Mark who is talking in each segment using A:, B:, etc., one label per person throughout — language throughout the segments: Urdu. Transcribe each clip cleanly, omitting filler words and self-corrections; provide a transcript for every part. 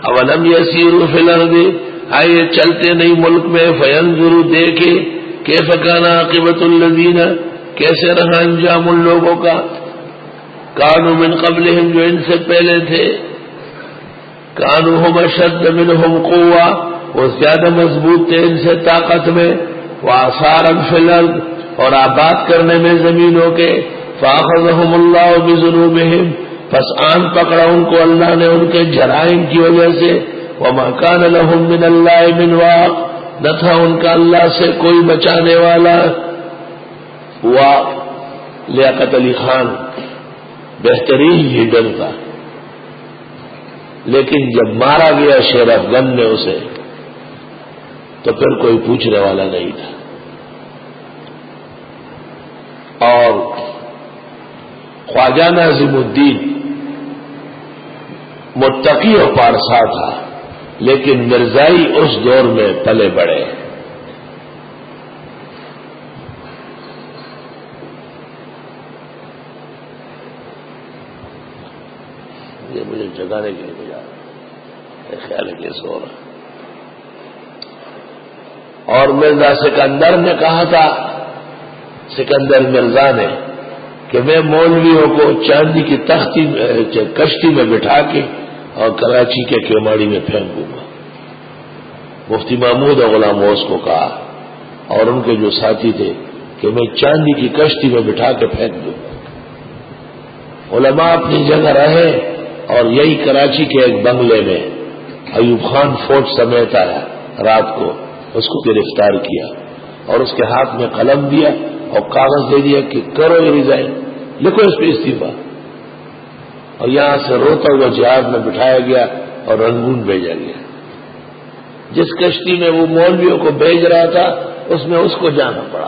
A: اولم یسیروا فی الارض، آئے چلتے نہیں ملک میں، فینظروا دیکھے کیف کان عاقبۃ الذین، کیسے رہا انجام ان لوگوں کا، کانوا من قبلہم، جو ان سے پہلے تھے، کانوا ہم اشد منہم قوہ، وہ زیادہ مضبوط تھے ان سے طاقت میں، وآثارا فی الارض، اور آباد کرنے میں زمینوں کے، فاخذہم اللہ بذنوبہم، پس آن پکڑا ان کو اللہ نے ان کے جرائم کی وجہ سے، وما کان لہم من اللہ من واق، نہ تھا ان کا اللہ سے کوئی بچانے والا۔ واق لیاقت علی خان بہترین لیڈر تھا، لیکن جب مارا گیا شیر افغان نے اسے تو پھر کوئی پوچھنے والا نہیں تھا۔ اور خواجہ ناظم الدین متقی و پارسا تھا، لیکن مرزائی اس دور میں پلے بڑے۔ یہ مجھے جگانے کے لیے جا رہا، خیال ہے کہ سو رہا۔ اور مرزا سکندر نے کہا تھا، سکندر مرزا نے، کہ میں مولویوں کو چاندی کی کشتی میں بٹھا کے اور کراچی کے کیماڑی میں پھینکوں گا۔ مفتی محمود اور غلام غوث کو کہا، اور ان کے جو ساتھی تھے، کہ میں چاندی کی کشتی میں بٹھا کے پھینک دوں گا۔ علماء اپنی جگہ رہے، اور یہی کراچی کے ایک بنگلے میں ایوب خان فوج سمیت آیا رات کو، اس کو گرفتار کیا اور اس کے ہاتھ میں قلم دیا اور کاغذ دے دیا کہ کرو ریزائن، لکھو اس پہ استعفا، اور یہاں سے روتا ہوا جہاز میں بٹھایا گیا اور رنگون بھیجا گیا۔ جس کشتی میں وہ مولویوں کو بھیج رہا تھا اس میں اس کو جانا پڑا۔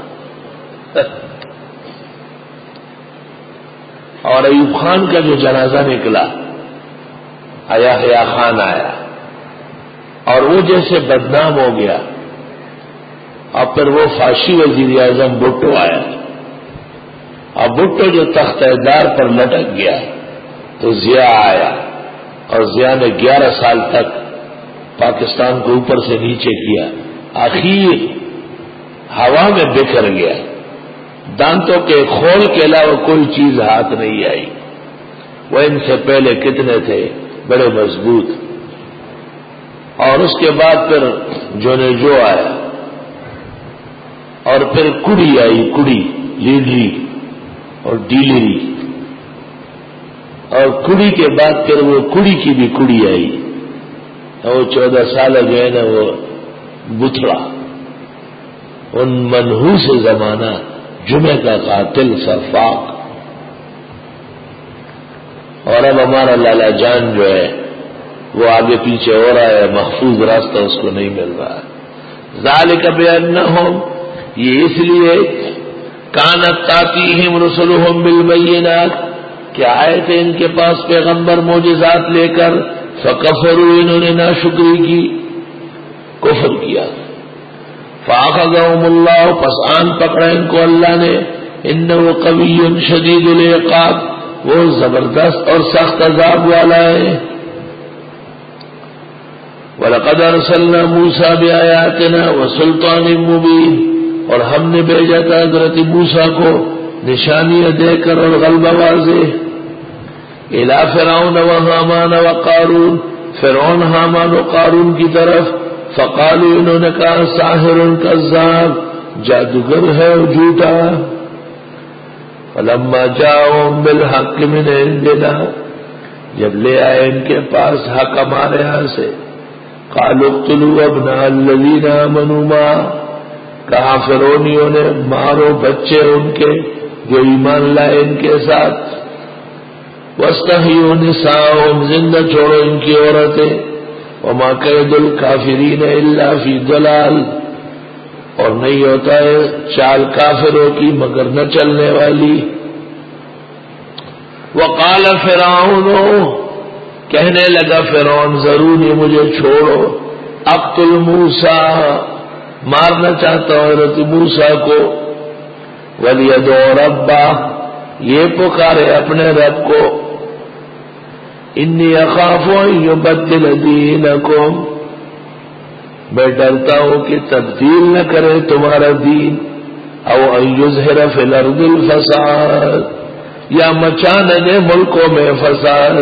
A: اور ایوب خان کا جو جنازہ نکلا، حیا خان آیا، اور وہ جیسے بدنام ہو گیا، اور پھر وہ فاشی وزیر اعظم بھٹو آیا، اور بھٹو جو تخت دار پر لٹک گیا تو ضیاء آیا، اور ضیاء نے 11 سال تک پاکستان کو اوپر سے نیچے کیا، آخر ہوا میں بکھر گیا، دانتوں کے خول کے علاوہ کوئی چیز ہاتھ نہیں آئی۔ وہ ان سے پہلے کتنے تھے، بڑے مضبوط۔ اور اس کے بعد پھر جو نے جو آیا، اور پھر کڑی آئی، کڑی لیڈری اور ڈیلری، اور کڑی کے بعد پھر وہ کڑی کی بھی کڑی آئی، وہ 14 سال جو ہے نا وہ بتڑا، ان منحوس زمانہ، جمعہ کا قاتل سفاق۔ اور اب ہمارا لالا جان جو ہے وہ آگے پیچھے ہو رہا ہے، محفوظ راستہ اس کو نہیں مل رہا۔ ذالک بانہم، یہ اس لیے، کانت تاتیہم رسلہم بالبینات، کہ آئے تھے ان کے پاس پیغمبر معجزات لے کر، فکفروا، انہوں نے ناشکری کی، کفر کیا، فاخذہم اللہ، پس آن پکڑا ان کو اللہ نے، انہ قوی شدید العقاب، وہ زبردست اور سخت عذاب والا ہے۔ وَلَقَدْ أَرْسَلْنَا مُوسَىٰ بِآيَاتِنَا وَسُلْطَانٍ مُّبِينٍ، اور ہم نے بھیجا تھا حضرت موسیٰ کو نشانیاں دے کر اور غلبہ واضح، إِلَىٰ فِرْعَوْنَ وَهَامَانَ وَقَارُونَ، فرعون، حامان و قارون کی طرف، فقالوا، انہوں نے کہا، ساحر کذاب، جادوگر ہے اور جھوٹا۔ فلما جاءهم بالحق من عندنا، جب لے آئے ان کے پاس حق ہمارے یہاں سے، قالوا اقتلوا ابناء الذين آمنوا معه، کہا فرعونیوں نے، مارو بچے ان کے جو ایمان لائے ان کے ساتھ، واستحيوا نساءهم، زندہ چھوڑو ان کی عورتیں، وما كيد الكافرين الا في ضلال، اور نہیں ہوتا ہے چال کافروں کی مگر نہ چلنے والی۔ وقال فرعون، کہنے لگا فرعون، ضروري مجھے چھوڑو، اقتل موسیٰ، مارنا چاہتا ہوں حضرت موسیٰ کو، ولیدعو ربہ، یہ پکارے اپنے رب کو، انی اخاف ان یبدل دینکم، میں ڈرتا ہوں کہ تبدیل نہ کرے تمہارا دین، او ان یظہر فی الارض الفساد، یا مچانے دے ملکوں میں فساد۔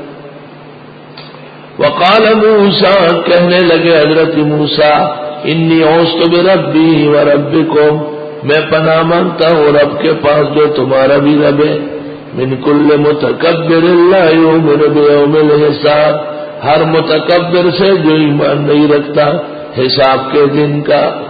A: وقال موسیٰ، کہنے لگے حضرت موسیٰ، انی عوذت بربی وربکم، میں پناہ مانگتا ہوں رب کے پاس جو تمہارا بھی رب ہے، من کل متکبر لا یؤمن بیوم الحساب، ہر متکبر سے جو ایمان نہیں رکھتا حساب کے دن کا،